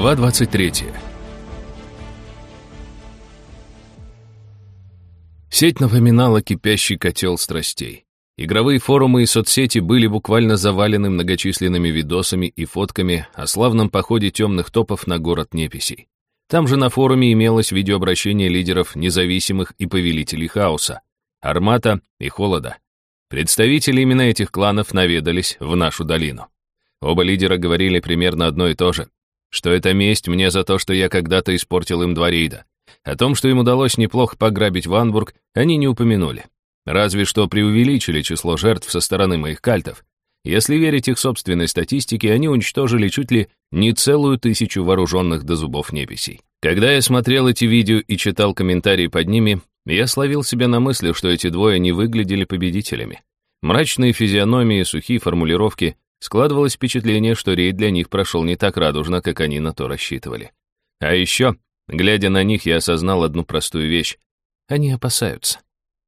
Глава 23. Сеть напоминала кипящий котел страстей. Игровые форумы и соцсети были буквально завалены многочисленными видосами и фотками о славном походе темных топов на город Неписей. Там же на форуме имелось видеообращение лидеров независимых и повелителей хаоса, Армата и Холода. Представители именно этих кланов наведались в нашу долину. Оба лидера говорили примерно одно и то же, что это месть мне за то, что я когда-то испортил им 2 рейда. О том, что им удалось неплохо пограбить Ванбург, они не упомянули. Разве что преувеличили число жертв со стороны моих кальтов. Если верить их собственной статистике, они уничтожили чуть ли не целую 1000 вооруженных до зубов неписей. Когда я смотрел эти видео и читал комментарии под ними, я словил себя на мысли, что эти двое не выглядели победителями. Мрачные физиономии, сухие формулировки. Складывалось впечатление, что рейд для них прошел не так радужно, как они на то рассчитывали. А еще, глядя на них, я осознал одну простую вещь. Они опасаются.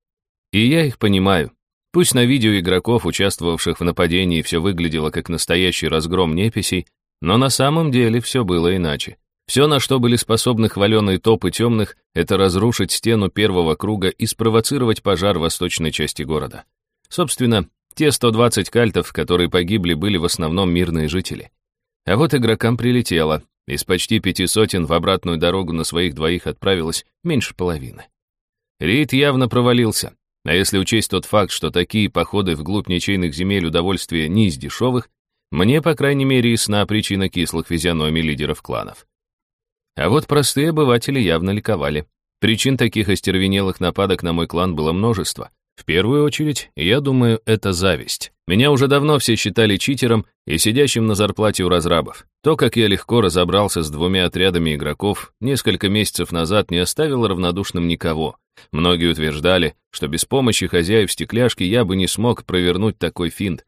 И я их понимаю. Пусть на видео игроков, участвовавших в нападении, все выглядело как настоящий разгром неписей, но на самом деле все было иначе. Все, на что были способны хваленые топы темных, это разрушить стену первого круга и спровоцировать пожар в восточной части города. Собственно, те 120 кальтов, которые погибли, были в основном мирные жители. А вот игрокам прилетело. Из почти 500 в обратную дорогу на своих двоих отправилось меньше половины. Рейд явно провалился. А если учесть тот факт, что такие походы вглубь ничейных земель удовольствия не из дешевых, мне, по крайней мере, ясна причина кислых физиономий лидеров кланов. А вот простые обыватели явно ликовали. Причин таких остервенелых нападок на мой клан было множество. В первую очередь, я думаю, это зависть. Меня уже давно все считали читером и сидящим на зарплате у разрабов. То, как я легко разобрался с 2 отрядами игроков, несколько месяцев назад не оставило равнодушным никого. Многие утверждали, что без помощи хозяев стекляшки я бы не смог провернуть такой финт.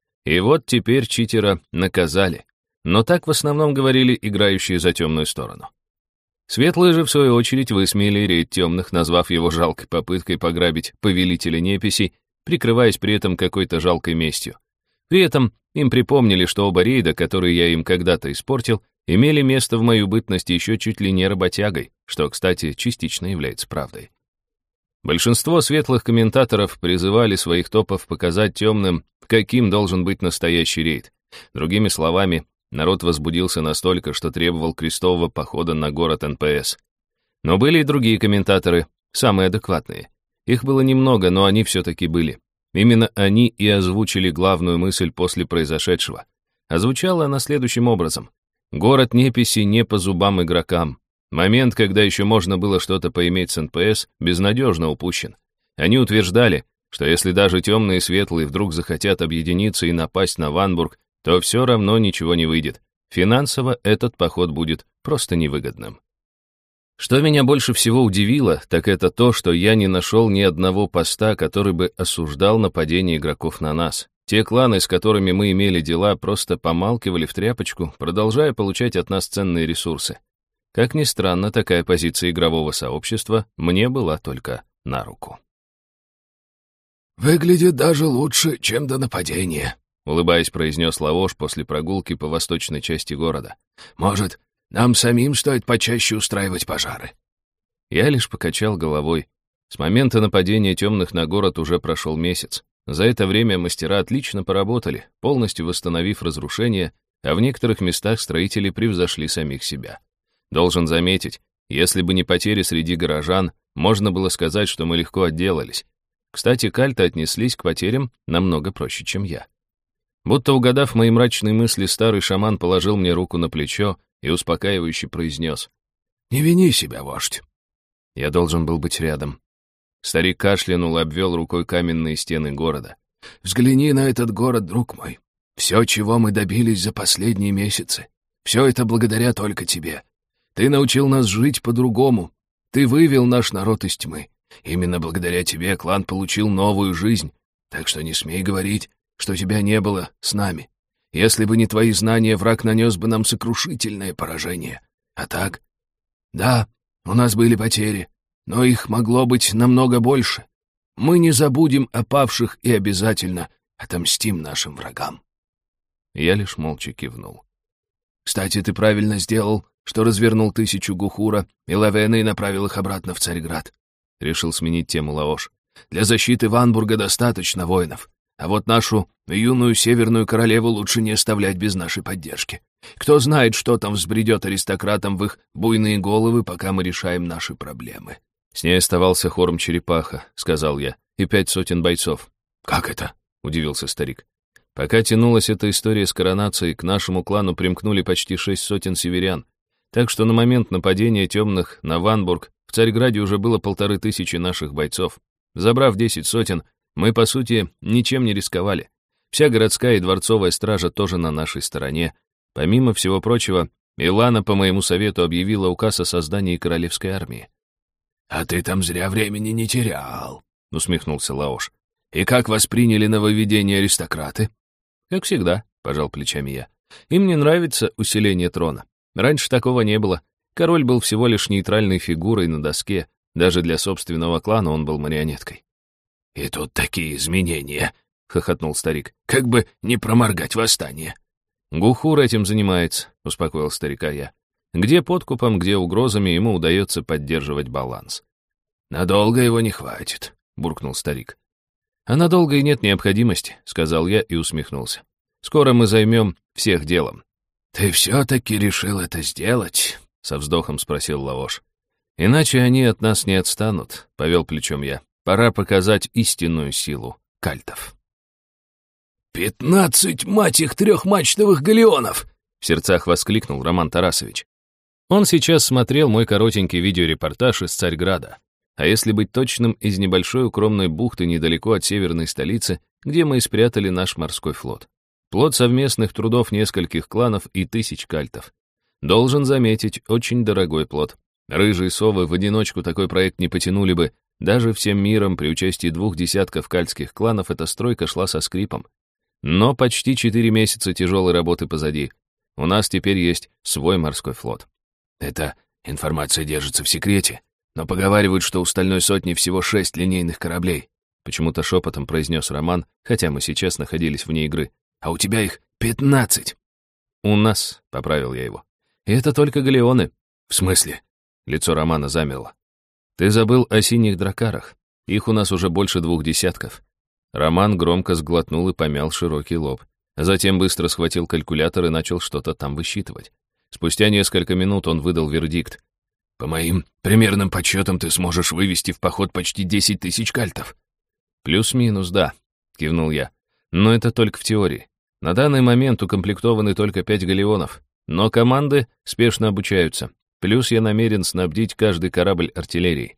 И вот теперь читера наказали. Но так в основном говорили играющие за темную сторону. Светлые же, в свою очередь, высмеяли рейд темных, назвав его жалкой попыткой пограбить повелителя неписей, прикрываясь при этом какой-то жалкой местью. При этом им припомнили, что оба рейда, которые я им когда-то испортил, имели место в мою бытность еще чуть ли не работягой, что, кстати, частично является правдой. Большинство светлых комментаторов призывали своих топов показать темным, каким должен быть настоящий рейд. Другими словами, народ возбудился настолько, что требовал крестового похода на город НПС. Но были и другие комментаторы, самые адекватные. Их было немного, но они все-таки были. Именно они и озвучили главную мысль после произошедшего. Озвучала она следующим образом. Город Неписи не по зубам игрокам. Момент, когда еще можно было что-то поиметь с НПС, безнадежно упущен. Они утверждали, что если даже темные и светлые вдруг захотят объединиться и напасть на Ванбург, то все равно ничего не выйдет. Финансово этот поход будет просто невыгодным. Что меня больше всего удивило, так это то, что я не нашел ни одного поста, который бы осуждал нападение игроков на нас. Те кланы, с которыми мы имели дела, просто помалкивали в тряпочку, продолжая получать от нас ценные ресурсы. Как ни странно, такая позиция игрового сообщества мне была только на руку. «Выглядит даже лучше, чем до нападения», — улыбаясь, произнес Лаош после прогулки по восточной части города. «Может, нам самим стоит почаще устраивать пожары?» Я лишь покачал головой. С момента нападения темных на город уже прошел месяц. За это время мастера отлично поработали, полностью восстановив разрушения, а в некоторых местах строители превзошли самих себя. Должен заметить, если бы не потери среди горожан, можно было сказать, что мы легко отделались. Кстати, кальты отнеслись к потерям намного проще, чем я. Будто угадав мои мрачные мысли, старый шаман положил мне руку на плечо и успокаивающе произнес. «Не вини себя, вождь». Я должен был быть рядом. Старик кашлянул и обвел рукой каменные стены города. «Взгляни на этот город, друг мой. Все, чего мы добились за последние месяцы, все это благодаря только тебе. Ты научил нас жить по-другому. Ты вывел наш народ из тьмы. Именно благодаря тебе клан получил новую жизнь. Так что не смей говорить, что тебя не было с нами. Если бы не твои знания, враг нанес бы нам сокрушительное поражение. А так? Да, у нас были потери, но их могло быть намного больше. Мы не забудем о павших и обязательно отомстим нашим врагам». Я лишь молча кивнул. «Кстати, ты правильно сделал, что развернул 1000 Гухура и Лавена и направил их обратно в Царьград. Решил сменить тему Лаош. Для защиты Ванбурга достаточно воинов. А вот нашу юную северную королеву лучше не оставлять без нашей поддержки. Кто знает, что там взбредет аристократам в их буйные головы, пока мы решаем наши проблемы. «С ней оставался хором черепаха», — сказал я, — «и 500 бойцов». «Как это?» — удивился старик. «Пока тянулась эта история с коронацией, к нашему клану примкнули почти 600 северян. Так что на момент нападения темных на Ванбург в Царьграде уже было 1500 наших бойцов. Забрав 10 сотен, мы, по сути, ничем не рисковали. Вся городская и дворцовая стража тоже на нашей стороне. Помимо всего прочего, Илана по моему совету объявила указ о создании королевской армии». «А ты там зря времени не терял», — усмехнулся Лаош. «И как восприняли нововведение аристократы?» «Как всегда», — пожал плечами я. «Им не нравится усиление трона. Раньше такого не было. Король был всего лишь нейтральной фигурой на доске. Даже для собственного клана он был марионеткой». «И тут такие изменения», — хохотнул старик. «Как бы не проморгать восстание». «Гухур этим занимается», — успокоил старика я. «Где подкупом, где угрозами ему удается поддерживать баланс». «Надолго его не хватит», — буркнул старик. «А надолго и нет необходимости», — сказал я и усмехнулся. «Скоро мы займем всех делом». «Ты все-таки решил это сделать?» — со вздохом спросил Лаош. «Иначе они от нас не отстанут», — повел плечом я. «Пора показать истинную силу кальтов». 15, мать их, трехмачтовых галеонов! В сердцах воскликнул Роман Тарасович. Он сейчас смотрел мой коротенький видеорепортаж из Царьграда. А если быть точным, из небольшой укромной бухты недалеко от северной столицы, где мы и спрятали наш морской флот. Плод совместных трудов нескольких кланов и 1000 кальтов. Должен заметить, очень дорогой плод. Рыжие совы в одиночку такой проект не потянули бы. Даже всем миром при участии 2 десятков кальтских кланов эта стройка шла со скрипом. Но почти 4 месяца тяжелой работы позади. У нас теперь есть свой морской флот. Эта информация держится в секрете, но поговаривают, что у Стальной Сотни всего 6 линейных кораблей. Почему-то шепотом произнес Роман, хотя мы сейчас находились вне игры. А у тебя их 15. У нас, поправил я его. И это только галеоны. В смысле? Лицо Романа замерло. Ты забыл о синих дракарах. Их у нас уже больше 2 десятков. Роман громко сглотнул и помял широкий лоб. Затем быстро схватил калькулятор и начал что-то там высчитывать. Спустя несколько минут он выдал вердикт. «По моим примерным подсчетам ты сможешь вывести в поход почти 10 000 кальтов». «Плюс-минус, да», — кивнул я. «Но это только в теории. На данный момент укомплектованы только 5 галеонов, но команды спешно обучаются. Плюс я намерен снабдить каждый корабль артиллерией».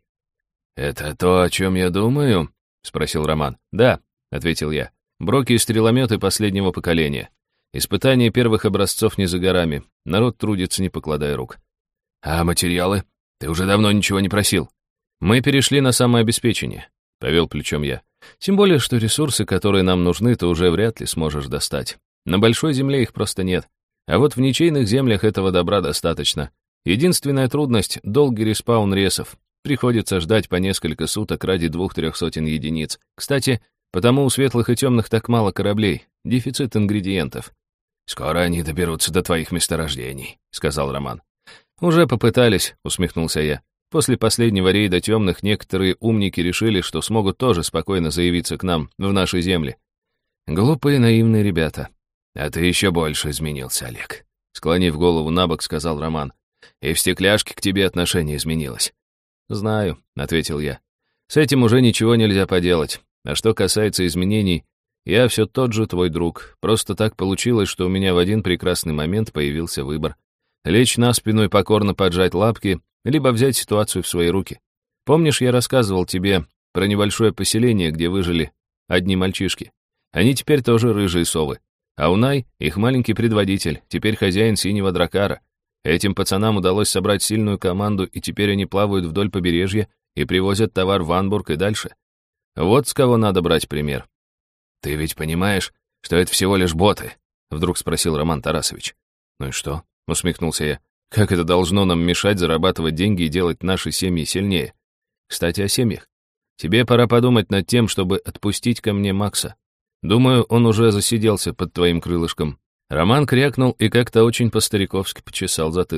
«Это то, о чем я думаю?» — спросил Роман. «Да», — ответил я. «Броки и стрелометы последнего поколения. Испытания первых образцов не за горами. Народ трудится, не покладая рук». «А материалы? Ты уже давно ничего не просил». «Мы перешли на самообеспечение», — повел плечом я. «Тем более, что ресурсы, которые нам нужны, ты уже вряд ли сможешь достать. На большой земле их просто нет. А вот в ничейных землях этого добра достаточно. Единственная трудность — долгий респаун ресов. Приходится ждать по несколько суток ради 2-3 сотен единиц. Кстати, потому у светлых и темных так мало кораблей. Дефицит ингредиентов». «Скоро они доберутся до твоих месторождений», — сказал Роман. «Уже попытались», — усмехнулся я. «После последнего рейда темных некоторые умники решили, что смогут тоже спокойно заявиться к нам в наши земли. Глупые наивные ребята». «А ты еще больше изменился, Олег», — склонив голову набок, сказал Роман. «И в стекляшке к тебе отношение изменилось». «Знаю», — ответил я. «С этим уже ничего нельзя поделать. А что касается изменений, я все тот же твой друг. Просто так получилось, что у меня в один прекрасный момент появился выбор. Лечь на спину и покорно поджать лапки, либо взять ситуацию в свои руки. Помнишь, я рассказывал тебе про небольшое поселение, где выжили одни мальчишки? Они теперь тоже рыжие совы. А Унай — их маленький предводитель, теперь хозяин синего дракара. Этим пацанам удалось собрать сильную команду, и теперь они плавают вдоль побережья и привозят товар в Ванбург и дальше. Вот с кого надо брать пример». «Ты ведь понимаешь, что это всего лишь боты?» — вдруг спросил Роман Тарасович. «Ну и что?» — усмехнулся я. «Как это должно нам мешать зарабатывать деньги и делать наши семьи сильнее? Кстати, о семьях. Тебе пора подумать над тем, чтобы отпустить ко мне Макса. Думаю, он уже засиделся под твоим крылышком». Роман крякнул и как-то очень по-стариковски почесал затылок.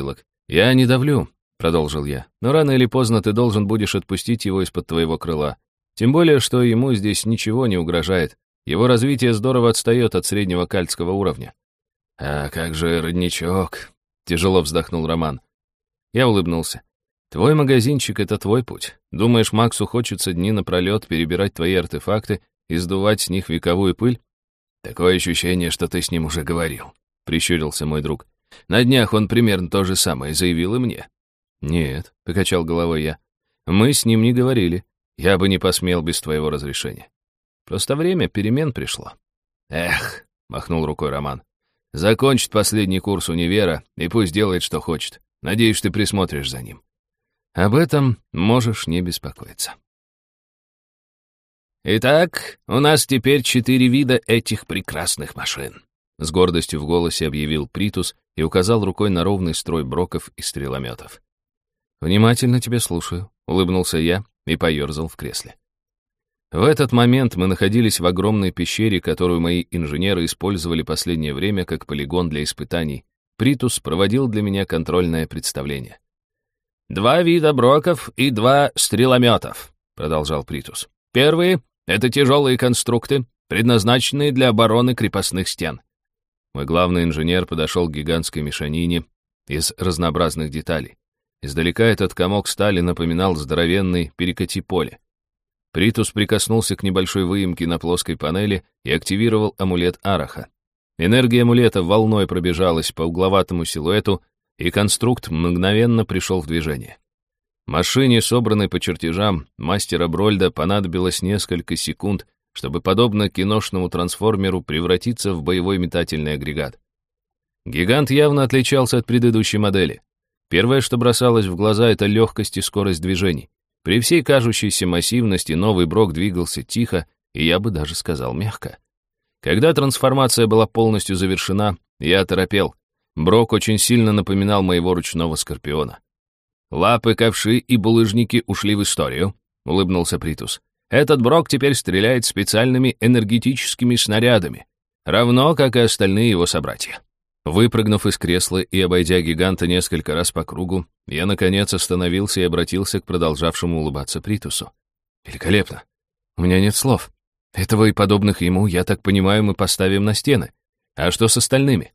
«Я не давлю», — продолжил я, «но рано или поздно ты должен будешь отпустить его из-под твоего крыла. Тем более, что ему здесь ничего не угрожает. Его развитие здорово отстает от среднего кальтского уровня». «А как же родничок?» — тяжело вздохнул Роман. Я улыбнулся. «Твой магазинчик — это твой путь. Думаешь, Максу хочется дни напролет перебирать твои артефакты и сдувать с них вековую пыль?» «Такое ощущение, что ты с ним уже говорил», — прищурился мой друг. «На днях он примерно то же самое заявил и мне». «Нет», — покачал головой я. «Мы с ним не говорили. Я бы не посмел без твоего разрешения. Просто время перемен пришло». «Эх», — махнул рукой Роман, «закончит последний курс универа и пусть делает, что хочет. Надеюсь, ты присмотришь за ним». «Об этом можешь не беспокоиться». «Итак, у нас теперь 4 вида этих прекрасных машин», — с гордостью в голосе объявил Притус и указал рукой на ровный строй броков и стрелометов. «Внимательно тебя слушаю», — улыбнулся я и поерзал в кресле. В этот момент мы находились в огромной пещере, которую мои инженеры использовали последнее время как полигон для испытаний. Притус проводил для меня контрольное представление. «2 вида броков и 2 стрелометов», — продолжал Притус. «Первые — это тяжелые конструкты, предназначенные для обороны крепостных стен». Мой главный инженер подошел к гигантской мешанине из разнообразных деталей. Издалека этот комок стали напоминал здоровенный перекати поле. Притус прикоснулся к небольшой выемке на плоской панели и активировал амулет Араха. Энергия амулета волной пробежалась по угловатому силуэту, и конструкт мгновенно пришел в движение. Машине, собранной по чертежам мастера Брольда, понадобилось несколько секунд, чтобы, подобно киношному трансформеру, превратиться в боевой метательный агрегат. Гигант явно отличался от предыдущей модели. Первое, что бросалось в глаза, это легкость и скорость движений. При всей кажущейся массивности новый Брок двигался тихо, и я бы даже сказал мягко. Когда трансформация была полностью завершена, я оторопел. Брок очень сильно напоминал моего ручного скорпиона. «Лапы, ковши и булыжники ушли в историю», — улыбнулся Притус. «Этот Брок теперь стреляет специальными энергетическими снарядами, равно как и остальные его собратья». Выпрыгнув из кресла и обойдя гиганта несколько раз по кругу, я, наконец, остановился и обратился к продолжавшему улыбаться Притусу. «Великолепно. У меня нет слов. Этого и подобных ему, я так понимаю, мы поставим на стены. А что с остальными?»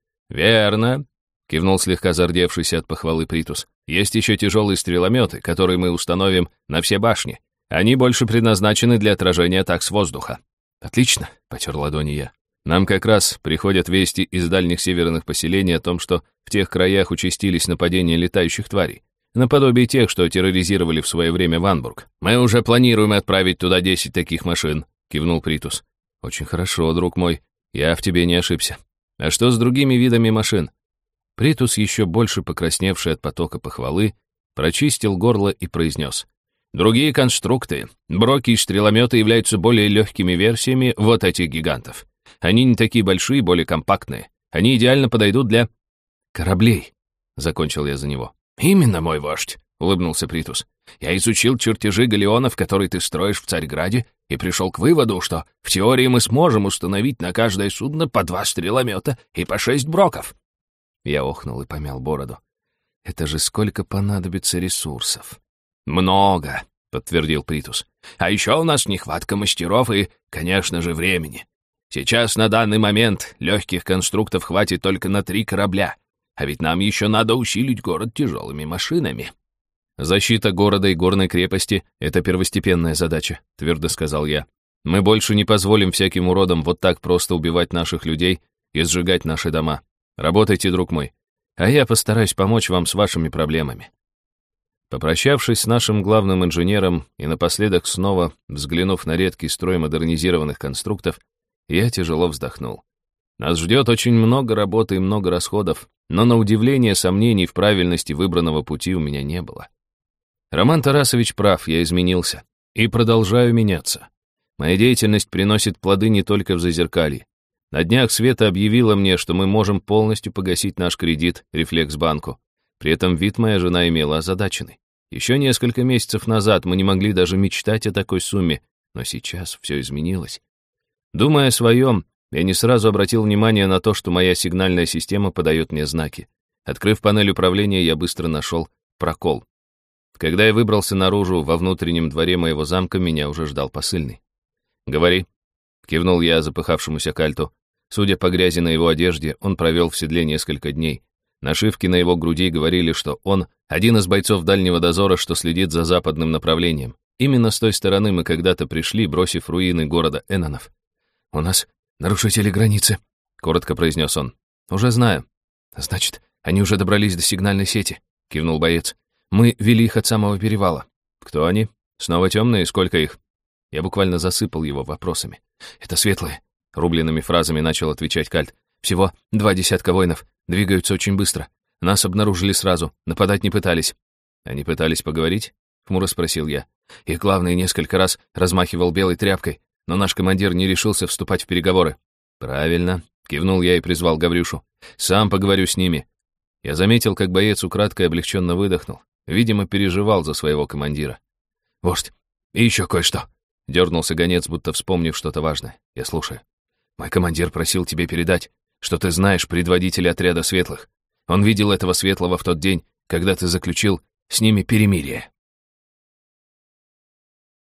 «Верно», — кивнул слегка зардевшийся от похвалы Притус. «Есть еще тяжелые стрелометы, которые мы установим на все башни. Они больше предназначены для отражения атак с воздуха». «Отлично», — потер ладони я. «Нам как раз приходят вести из дальних северных поселений о том, что в тех краях участились нападения летающих тварей, наподобие тех, что терроризировали в свое время Ванбург. Мы уже планируем отправить туда 10 таких машин», — кивнул Притус. «Очень хорошо, друг мой, я в тебе не ошибся. А что с другими видами машин?» Притус, еще больше покрасневший от потока похвалы, прочистил горло и произнес. «Другие конструкты, броки и стрелометы являются более легкими версиями вот этих гигантов. Они не такие большие, более компактные. Они идеально подойдут для кораблей», — закончил я за него. «Именно, мой вождь», — улыбнулся Притус. «Я изучил чертежи галеонов, которые ты строишь в Царьграде, и пришел к выводу, что в теории мы сможем установить на каждое судно по 2 стреломета и по 6 броков». Я охнул и помял бороду. «Это же сколько понадобится ресурсов?» «Много», — подтвердил Притус. «А еще у нас нехватка мастеров и, конечно же, времени. Сейчас, на данный момент, легких конструктов хватит только на 3 корабля, а ведь нам еще надо усилить город тяжелыми машинами». «Защита города и горной крепости — это первостепенная задача», — твердо сказал я. «Мы больше не позволим всяким уродам вот так просто убивать наших людей и сжигать наши дома. Работайте, друг мой, а я постараюсь помочь вам с вашими проблемами». Попрощавшись с нашим главным инженером и напоследок снова взглянув на редкий строй модернизированных конструктов, я тяжело вздохнул. Нас ждет очень много работы и много расходов, но на удивление сомнений в правильности выбранного пути у меня не было. Роман Тарасович прав, я изменился. И продолжаю меняться. Моя деятельность приносит плоды не только в Зазеркалье. На днях Света объявила мне, что мы можем полностью погасить наш кредит Рефлексбанку. При этом вид моя жена имела озадаченный. Еще несколько месяцев назад мы не могли даже мечтать о такой сумме, но сейчас все изменилось. Думая о своем, я не сразу обратил внимание на то, что моя сигнальная система подает мне знаки. Открыв панель управления, я быстро нашел прокол. Когда я выбрался наружу, во внутреннем дворе моего замка меня уже ждал посыльный. «Говори», — кивнул я запыхавшемуся кальту. Судя по грязи на его одежде, он провел в седле несколько дней. Нашивки на его груди говорили, что он один из бойцов дальнего дозора, что следит за западным направлением. Именно с той стороны мы когда-то пришли, бросив руины города Эннонов. «У нас нарушители границы», — коротко произнес он. «Уже знаю». «Значит, они уже добрались до сигнальной сети», — кивнул боец. «Мы вели их от самого перевала». «Кто они? Снова темные? Сколько их?» Я буквально засыпал его вопросами. «Это светлые», — рубленными фразами начал отвечать Кальт. «Всего 2 десятка воинов. Двигаются очень быстро. Нас обнаружили сразу. Нападать не пытались». «Они пытались поговорить?» — хмуро спросил я. Их главный несколько раз размахивал белой тряпкой, но наш командир не решился вступать в переговоры. «Правильно», — кивнул я и призвал Гаврюшу. «Сам поговорю с ними». Я заметил, как боец украдкой облегченно выдохнул. Видимо, переживал за своего командира. «Вождь, и еще кое-что», — дернулся гонец, будто вспомнив что-то важное. «Я слушаю. Мой командир просил тебе передать, что ты знаешь предводителя отряда светлых. Он видел этого светлого в тот день, когда ты заключил с ними перемирие».